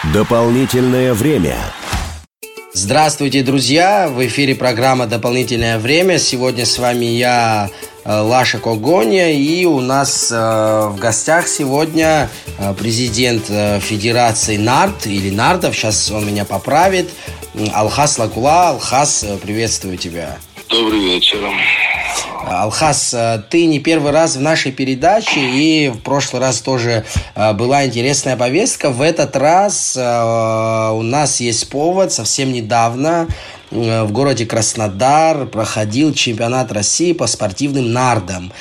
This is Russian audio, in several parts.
Дополнительное время. Здравствуйте, друзья! В эфире программа «Дополнительное время». Сегодня с вами я, Лаша Когоня, и у нас в гостях сегодня президент Федерации НАРД, или НАРДов, сейчас он меня поправит, Алхас Лакула. Алхас, приветствую тебя. Добрый вечер. Алхас, ты не первый раз в нашей передаче, и в прошлый раз тоже была интересная повестка. В этот раз у нас есть повод. Совсем недавно в городе Краснодар проходил чемпионат России по спортивным нардам.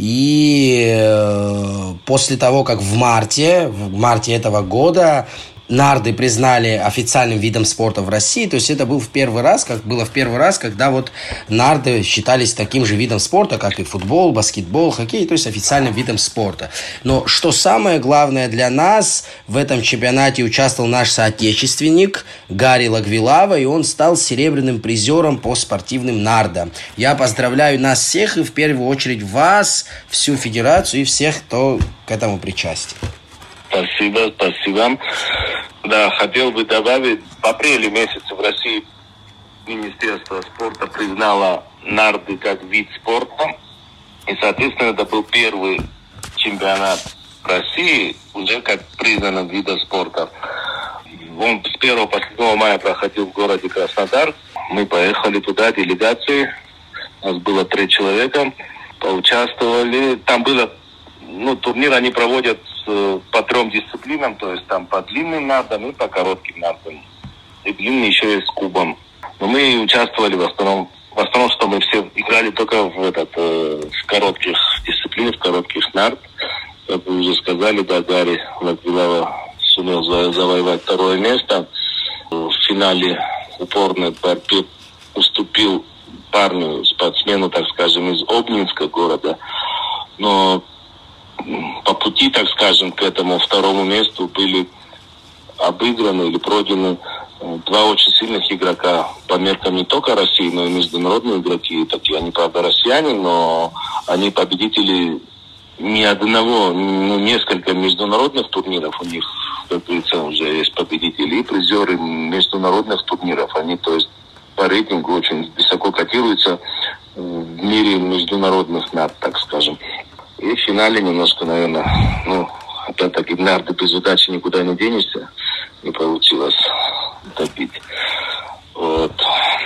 И после того, как в марте этого года нарды признали официальным видом спорта в России, то есть это было в первый раз, когда вот нарды считались таким же видом спорта, как и футбол, баскетбол, хоккей, то есть официальным видом спорта. Но что самое главное для нас, в этом чемпионате участвовал наш соотечественник Гарри Лагвилава, и он стал серебряным призером по спортивным нардам. Я поздравляю нас всех, и в первую очередь вас, всю федерацию и всех, кто к этому причастен. Спасибо. Да, хотел бы добавить, в апреле месяце в России Министерство спорта признало нарды как вид спорта. И, соответственно, это был первый чемпионат России уже как признанным видом спорта. Он с 1 по 7 мая проходил в городе Краснодар. Мы поехали туда, делегацией. У нас было 3 человека. Поучаствовали. Там было, турнир они проводят по 3 дисциплинам, то есть там по длинным нардам и по коротким нардам. И длинный еще и с кубом. Но мы участвовали в основном, что мы все играли только в коротких дисциплинах, в коротких нард. Как вы уже сказали, да, Гарри Лагвилава сумел завоевать 2 место. В финале упорной борьбе уступил парню, спортсмену, так скажем, из Обнинска города. Но по пути, так скажем, к этому 2 месту были обыграны или пройдены 2 очень сильных игрока по меркам не только России, но и международные игроки. Такие они, правда, россияне, но они победители не одного, несколько международных турниров. У них, как говорится, уже есть победители и призеры международных турниров. Они, то есть, по рейтингу очень высоко котируются в мире международных нард, так скажем. И в финале немножко, наверное, опять-таки, нарды без удачи никуда не денешься. Не получилось добить. Вот.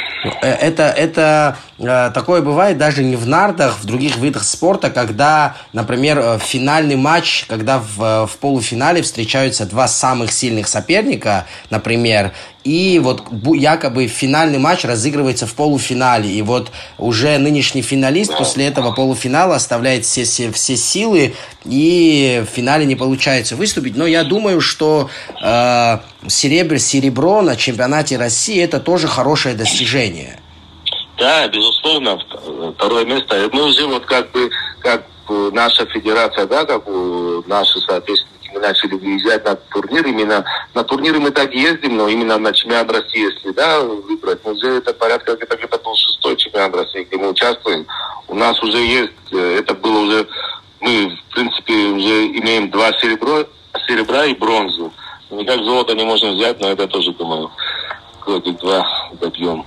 Это такое бывает даже не в нардах, в других видах спорта, когда, например, финальный матч, когда в полуфинале встречаются 2 самых сильных соперника, например, и вот якобы финальный матч разыгрывается в полуфинале, и вот уже нынешний финалист после этого полуфинала оставляет все силы, и в финале не получается выступить. Но я думаю, что серебро на чемпионате России – это тоже хорошее достижение. Да, безусловно, 2 место. Мы уже как наша федерация, да, как наши соответственники, мы начали выезжать на турниры. Именно на турниры мы так ездим, но именно на чемпионат России, если выбрать, уже это порядка, это был 6-й чемпионат России, где мы участвуем. У нас уже есть, это было уже, мы, в принципе, уже имеем 2 серебра и бронзу. Никак золото не можем взять, но это тоже, думаю, годик 2 добьем.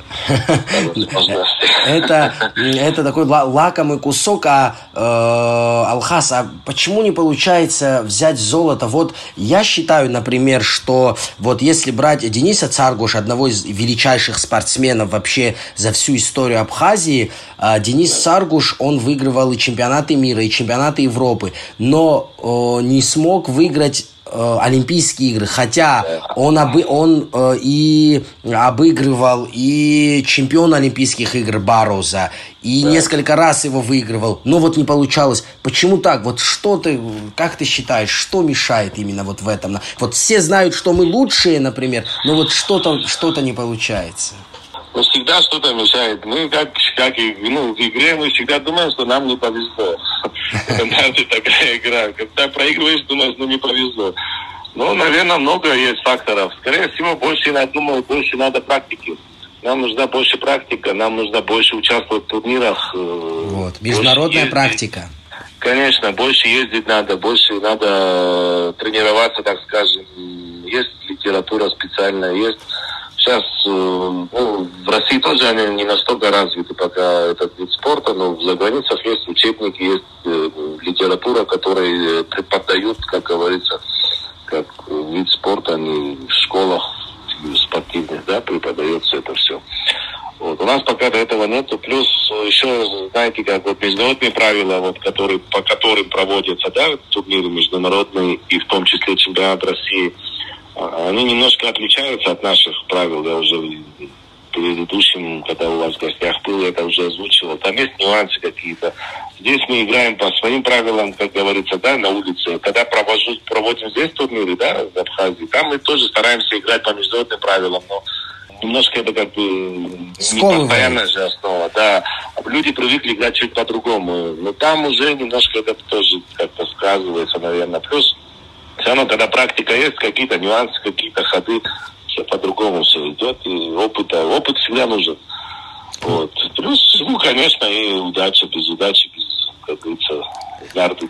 Это такой лакомый кусок. Алхас, а почему не получается взять золото? Вот я считаю, например, что вот если брать Дениса Царгуша, одного из величайших спортсменов вообще за всю историю Абхазии, Денис Царгуш, он выигрывал и чемпионаты мира, и чемпионаты Европы, но не смог выиграть Олимпийские игры, хотя он и обыгрывал и чемпиона Олимпийских игр Бароза, и несколько раз его выигрывал, но вот не получалось. Почему так? Вот как ты считаешь, что мешает именно вот в этом? Вот все знают, что мы лучшие, например, но вот что-то не получается. Но всегда что-то мешает. Мы как и в игре мы всегда думаем, что нам не повезло. Это такая игра. Когда проигрываешь, думаешь, не повезло. Наверное, много есть факторов. Скорее всего, больше надо практики. Нам нужна больше практика, нам нужно больше участвовать в турнирах. Международная практика. Конечно, больше ездить надо, больше надо тренироваться, так скажем, есть литература специальная, есть. Сейчас в России тоже они не настолько развиты пока этот вид спорта, но в заграницах есть учебники, есть литература, которая преподают, как говорится, как вид спорта, они в школах спортивных, да, преподается это все. Вот. У нас пока до этого нету. Плюс еще, знаете, как вот международные правила, вот, по которым проводятся, да, турниры международные, и в том числе чемпионат России, они немножко отличаются от наших правил. Я уже в предыдущем, когда у вас в гостях был, это уже озвучивал. Там есть нюансы какие-то. Здесь мы играем по своим правилам, как говорится, да, на улице. Когда проводим здесь турниры, да, в Абхазии, там мы тоже стараемся играть по международным правилам, но немножко это как бы не постоянная же основа, да. Люди привыкли играть чуть по-другому. Но там уже немножко это тоже как-то сказывается, наверное. Плюс все равно, когда практика есть, какие-то нюансы, какие-то ходы, все по-другому все идет. И опыт всегда нужен. Вот. Плюс, конечно, и удача, без удачи, как говорится, нарды.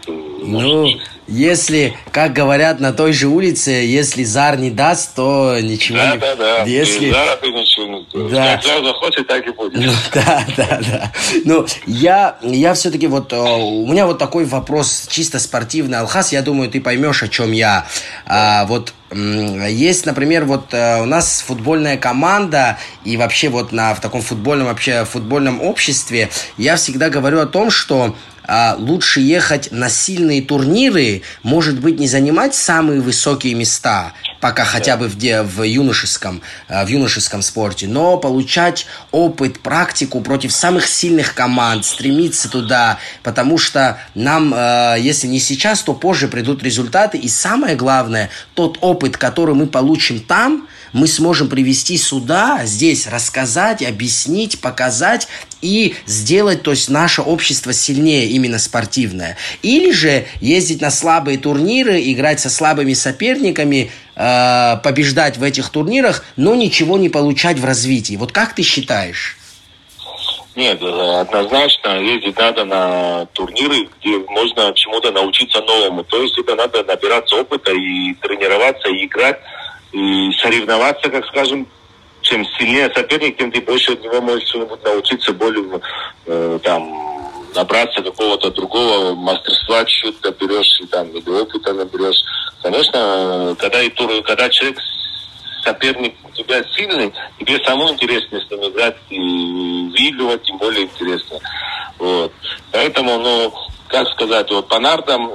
Если, как говорят на той же улице, если зар не даст, то ничего не... Да. Если... Зара ты ничего не делаешь. Да. Как зар захочет, так и будет. Да. Ну, я все-таки вот... У меня вот такой вопрос чисто спортивный, Алхас. Я думаю, ты поймешь, о чем я. Вот есть, например, вот у нас футбольная команда, и вообще вот в таком футбольном обществе я всегда говорю о том, что лучше ехать на сильные турниры, может быть, не занимать самые высокие места, пока хотя бы в юношеском спорте, но получать опыт, практику против самых сильных команд, стремиться туда, потому что нам, если не сейчас, то позже придут результаты, и самое главное, тот опыт, который мы получим там, мы сможем привести сюда, здесь рассказать, объяснить, показать и сделать, то есть, наше общество сильнее, именно спортивное. Или же ездить на слабые турниры, играть со слабыми соперниками, побеждать в этих турнирах, но ничего не получать в развитии. Вот как ты считаешь? Нет, однозначно ездить надо на турниры, где можно чему-то научиться новому. То есть это надо набираться опыта и тренироваться, и играть, и соревноваться, как скажем. Чем сильнее соперник, тем ты больше от него можешь что-нибудь научиться, более набраться какого-то другого мастерства, чуть-чуть наберешь, или опыта наберешь. Конечно, когда человек, соперник у тебя сильный, тебе самому интереснее с ним играть и выигрывать, тем более интересно. Вот. Поэтому, как сказать, вот по нардам,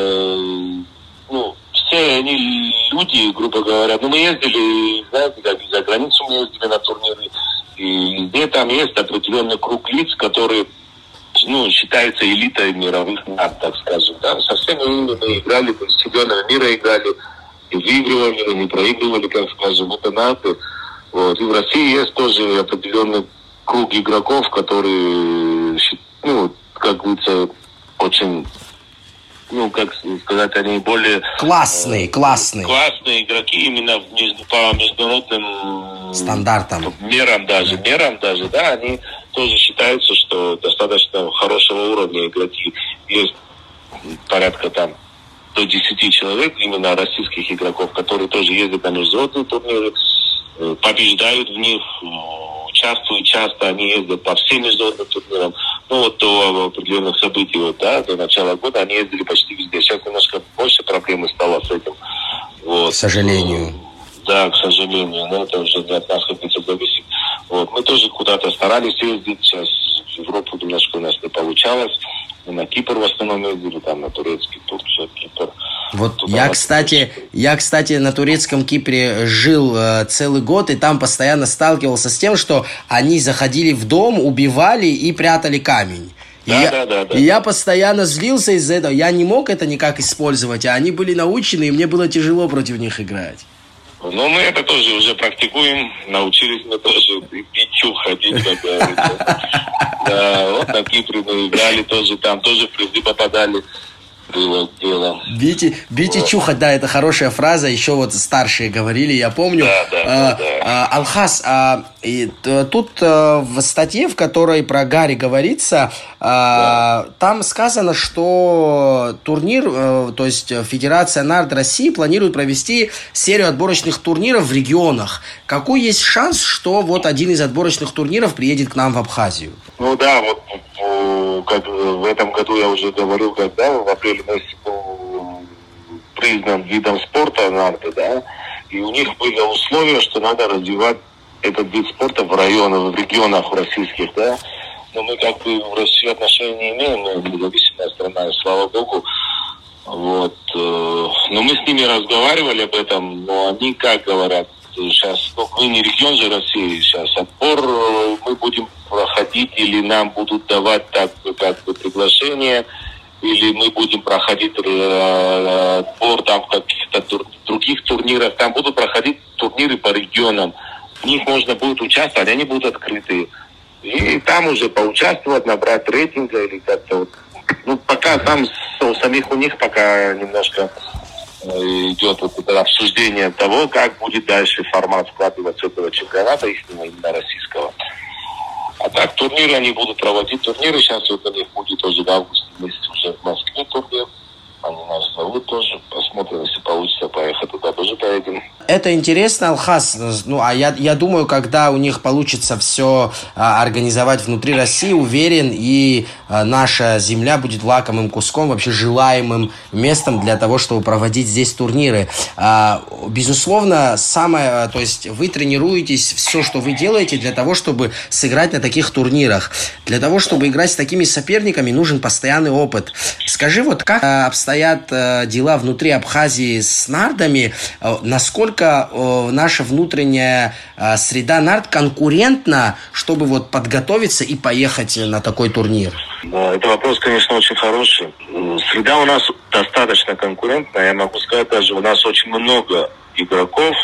все они люди, грубо говоря. Мы ездили, знаете, как за границу мы ездили на турниры, и где там есть определенный круг лиц, которые, считаются элитой мировых нард, так скажем. Да? Со всеми мы играли, с чемпионами мира играли, и выигрывали, и не проигрывали, как скажем, это нарды. Вот. И в России есть тоже определенный круг игроков, которые, как говорится, очень... как сказать, они более... Классные игроки именно по международным... стандартам. Мерам даже, да, они тоже считаются, что достаточно хорошего уровня игроки. Есть порядка до 10 человек, именно российских игроков, которые тоже ездят на международные турниры, побеждают в них, участвуют часто, они ездят по всем международным турнирам. До определенных событий, до начала года они ездили почти везде. Сейчас немножко больше проблемы стало с этим. Вот. К сожалению. Да, к сожалению. Но это уже не от нас, как говорится, зависит. Вот. Мы тоже куда-то старались ездить. Сейчас в Европу немножко у нас не получалось. Мы на Кипр в основном ездили, на турецкий, Турция, Кипр. Вот я, кстати, на турецком Кипре жил целый год, и там постоянно сталкивался с тем, что они заходили в дом, убивали и прятали камень. И я постоянно злился из-за этого. Я не мог это никак использовать, а они были научены, и мне было тяжело против них играть. Мы это тоже уже практикуем, научились мы тоже бичу ходить, как говорится. Да, вот на Кипре мы играли тоже, там тоже в призы попадали. было дело. Бейте чуха, да, это хорошая фраза, еще вот старшие говорили, я помню. Да. Алхас, тут в статье, в которой про Гарри говорится, там сказано, что турнир, то есть Федерация нард России планирует провести серию отборочных турниров в регионах. Какой есть шанс, что вот один из отборочных турниров приедет к нам в Абхазию? Ну да, вот как в этом году я уже говорил, когда в апреле месяце был признан видом спорта нарды, да, и у них были условия, что надо развивать этот вид спорта в районах, в регионах российских, да. Но мы как бы в России отношения не имеем, мы независимая страна, и слава богу. Вот. Но мы с ними разговаривали об этом, но они как говорят, сейчас, мы не регион же России, сейчас отбор мы будем проходить, или нам будут давать так как бы приглашение, или мы будем проходить отбор там в каких-то других турнирах, там будут проходить турниры по регионам, в них можно будет участвовать, они будут открыты. И там уже поучаствовать, набрать рейтинга или как-то вот. Ну, пока там у самих у них пока немножко идет вот это обсуждение того, как будет дальше формат складываться этого чемпионата, именно российского. А так турниры они будут проводить. Турниры сейчас вот у них будет тоже в августе месяце уже в Москве турнир. Они нас зовут тоже. Посмотрим, если получится поехать туда, тоже поедем. Это интересно, Алхас. Ну, а я думаю, когда у них получится все организовать внутри России, уверен, и наша земля будет лакомым куском, вообще желаемым местом для того, чтобы проводить здесь турниры. Безусловно, то есть вы тренируетесь, все, что вы делаете, для того, чтобы сыграть на таких турнирах. Для того, чтобы играть с такими соперниками, нужен постоянный опыт. Скажи, вот как обстоят дела внутри Абхазии с нардами, насколько наша внутренняя среда нард конкурентна, чтобы вот подготовиться и поехать на такой турнир? Да, это вопрос, конечно, очень хороший. Среда у нас достаточно конкурентная. Я могу сказать, даже у нас очень много игроков,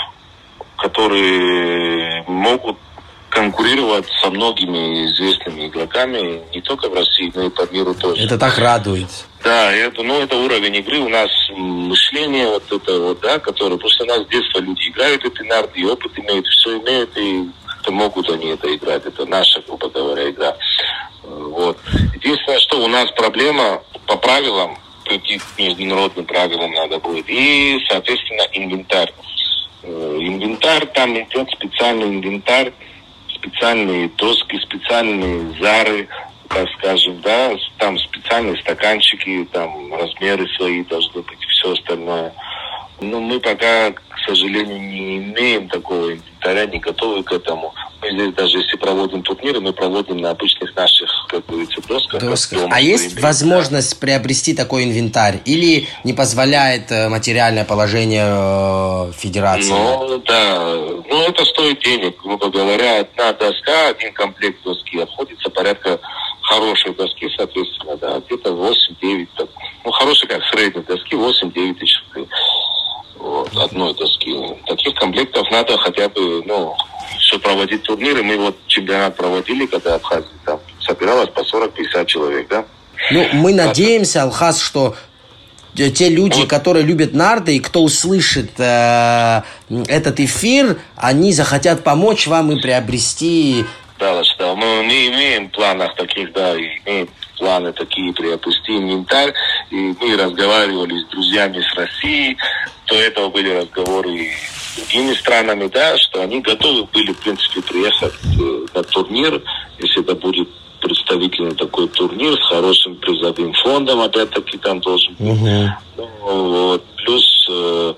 которые могут конкурировать со многими известными игроками, не только в России, но и по миру тоже. Это так радует. Да, это уровень игры, у нас мышление вот это вот, да, которое, потому что у нас с детства люди играют эти нарды, и опыт имеют, все имеют, и это могут они это играть, это наша, грубо говоря, игра. Вот. Единственное, что у нас проблема по правилам, прийти к международным правилам надо будет, и, соответственно, инвентарь. Инвентарь, там идет специальный инвентарь, специальные доски, специальные зары, так скажем, да, там специальные стаканчики, там размеры свои должны быть, все остальное. Но мы пока, к сожалению, не имеем такого инвентаря, не готовы к этому. Мы здесь даже если проводим турниры, мы проводим на обычных наших, как говорится, досках. А есть возможность приобрести такой инвентарь? Или не позволяет материальное положение федерации? Ну, да. Ну, это стоит денег, грубо говоря. Одна доска, один комплект доски обходится порядка хорошей доски, соответственно, да, где-то 8-9. Ну, хорошей как средней доски, 8-9 тысяч рублей. Вот, одной доски. Таких комплектов надо хотя бы, все проводить турниры. Мы вот чемпионат проводили, когда Абхазия там собиралось по 40-50 человек, да? Ну, мы надеемся, Алхас, что те люди, которые любят нарды, и кто услышит этот эфир, они захотят помочь вам и приобрести... Да, мы не имеем планов таких, да, имеем планы такие приобрести инвентарь, и мы разговаривали с друзьями с России, до этого были разговоры с другими странами, да, что они готовы были, в принципе, приехать на турнир, если это будет представительный такой турнир с хорошим призовым фондом, опять-таки там должен быть. Вот, плюс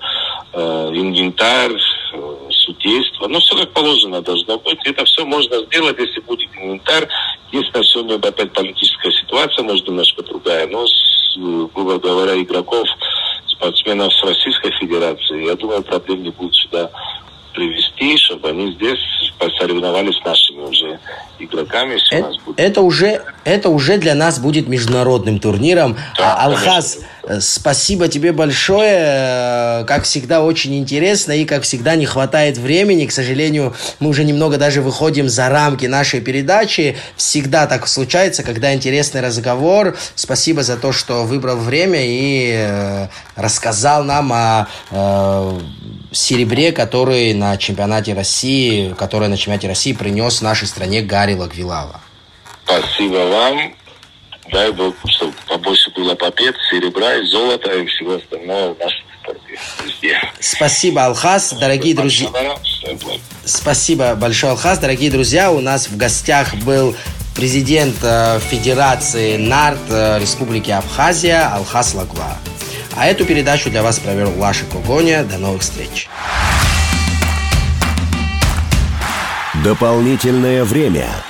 инвентарь, судейство, все как положено должно быть. Это все можно сделать, если будет инвентарь. Единственное, сегодня опять политическая ситуация, может, немножко другая, но, грубо говоря, игроков, спортсменов с Российской Федерации, я думаю, проблем не будет сюда привести, чтобы они здесь посоревновались с нашими уже игроками. Это уже для нас будет международным турниром. Да, Алхас, Спасибо тебе большое. Как всегда, очень интересно. И, как всегда, не хватает времени. К сожалению, мы уже немного даже выходим за рамки нашей передачи. Всегда так случается, когда интересный разговор. Спасибо за то, что выбрал время и рассказал нам о серебре, который на чемпионате России принес нашей стране Гарри Лагвилава. Спасибо вам. Дай Бог, чтобы побольше было побед, серебра и золота и всего остального в нашем спорте. Везде. Спасибо, Алхас, дорогие друзья. Спасибо большое, Алхас, дорогие друзья. У нас в гостях был президент Федерации НАРД Республики Абхазия Алхас Лагва. А эту передачу для вас провел Лаша Когоня. До новых встреч. Дополнительное время.